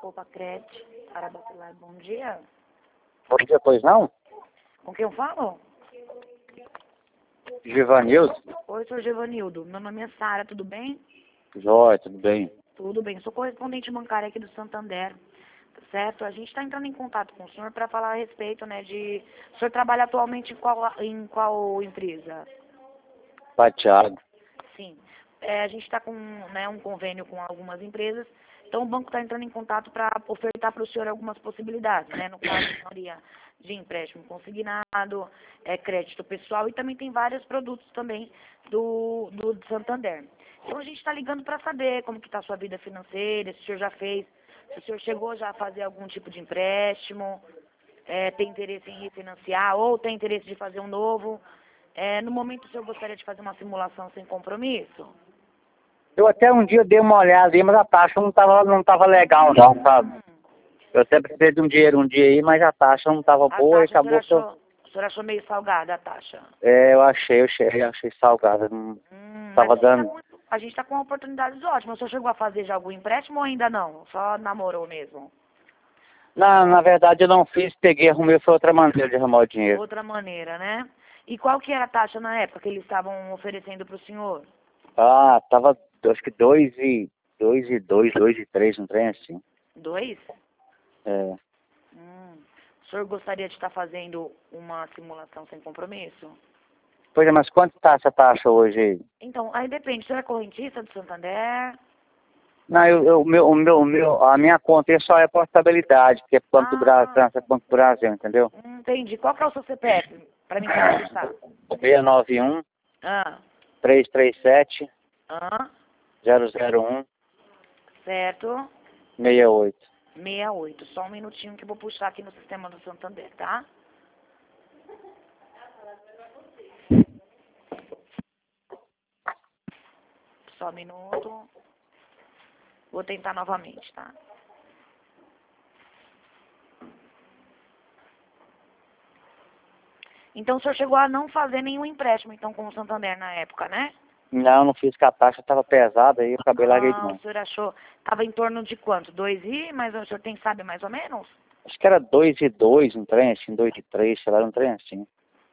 Opa, Cred, Arabacelar, bom dia. Bom dia, pois não? Com quem eu falo? Givanildo? Oi, senhor Givanildo. Meu nome é Sara, tudo bem? Jóia, tudo bem? Tudo bem. Sou correspondente bancária aqui do Santander, tá certo? A gente está entrando em contato com o senhor para falar a respeito, né, de... O senhor trabalha atualmente em qual empresa? Fatiado. Sim. A gente está com, né, um convênio com algumas empresas, então o banco está entrando em contato para ofertar para o senhor algumas possibilidades, né? No caso, seria de empréstimo consignado, crédito pessoal e também tem vários produtos também do Santander. Então a gente está ligando para saber como que está a sua vida financeira, se o senhor já fez, se o senhor chegou já a fazer algum tipo de empréstimo, tem interesse em refinanciar ou tem interesse de fazer um novo. No momento o senhor gostaria de fazer uma simulação sem compromisso? Eu até um dia dei uma olhada aí, mas a taxa não tava legal não, sabe? Eu até precisei de um dinheiro um dia aí, mas a taxa não tava A boa e taxa, acabou que eu... o senhor achou meio salgada a taxa? Eu achei salgada. Não Mas tava dando... a gente tá com oportunidades ótimas. O senhor chegou a fazer já algum empréstimo ou ainda não? Só namorou mesmo? Na verdade eu não fiz, arrumei, foi outra maneira de arrumar o dinheiro. Outra maneira, né? E qual que era a taxa na época que eles estavam oferecendo para o senhor? Tava, acho que 2,2, 2,3, um trem assim. 2? É. O senhor gostaria de estar fazendo uma simulação sem compromisso? Pois é, mas quanto tá essa taxa hoje aí? Então, aí depende. O senhor é correntista do Santander? Não, a minha conta só é portabilidade, que é Banco do Brasil, Ah, Banco do Brasil, entendeu? entendi. Qual que é o seu CPF? Para mim registrar. 691 Ah, 337 ah, 001 certo. 68. 68. Só um minutinho que eu vou puxar aqui no sistema do Santander, tá? Só um minuto. Vou tentar novamente, tá? Então o senhor chegou a não fazer nenhum empréstimo, então, com o Santander na época, né? Não fiz, que a taxa estava pesada aí eu acabei larguei de O mão. senhor achou... Tava em torno de quanto? 2 mas o senhor sabe mais ou menos? Acho que era 2,2, um trem assim, 2,3, sei lá, um trem assim.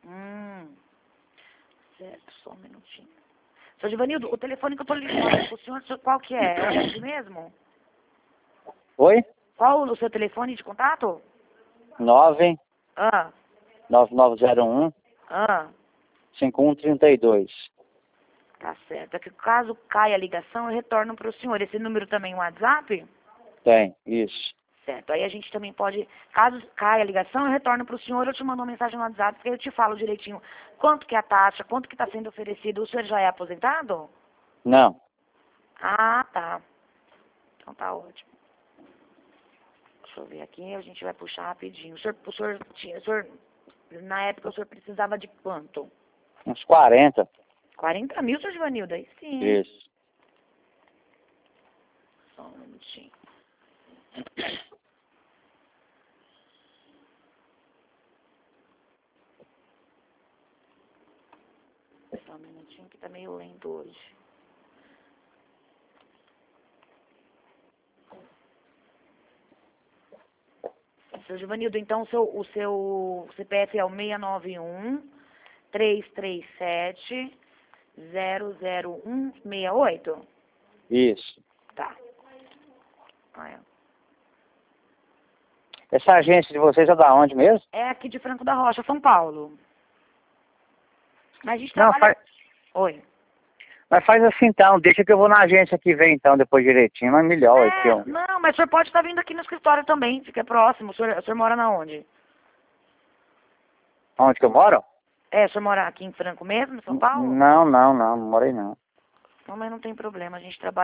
Certo, só um minutinho. Senhor Givanildo, o telefone que eu tô ligando pro senhor, qual que é? É esse mesmo? Oi? Qual o seu telefone de contato? 9 Ah, 9901 ah. 5132. Tá certo. É que caso caia a ligação, eu retorno para o senhor. Esse número também é um WhatsApp? Tem, isso. Certo. Aí a gente também pode, caso caia a ligação, eu retorno para o senhor, eu te mando uma mensagem no WhatsApp, porque eu te falo direitinho quanto que é a taxa, quanto que está sendo oferecido. O senhor já é aposentado? Não. Ah, tá. Então tá ótimo. Deixa eu ver aqui, a gente vai puxar rapidinho. Na época, o senhor precisava de quanto? Uns 40. 40 mil, senhor Givanildo? Aí sim. Isso. Só um minutinho. Só um minutinho que tá meio lento hoje. Seu Givanildo, então o seu CPF é o 691-337-00168? Isso. Tá. Ah, Essa agência de vocês é da onde mesmo? é aqui de Franco da Rocha, São Paulo. Mas a gente Não, trabalha... Oi. mas faz assim então, deixa que eu vou na agência que vem então, depois direitinho, mas melhor aqui, ó. Não, mas o senhor pode estar vindo aqui no escritório também, fica próximo. O senhor mora na onde? Onde que eu moro? O senhor mora aqui em Franco mesmo, em São Paulo? Não morei não. Não, mas não tem problema, a gente trabalha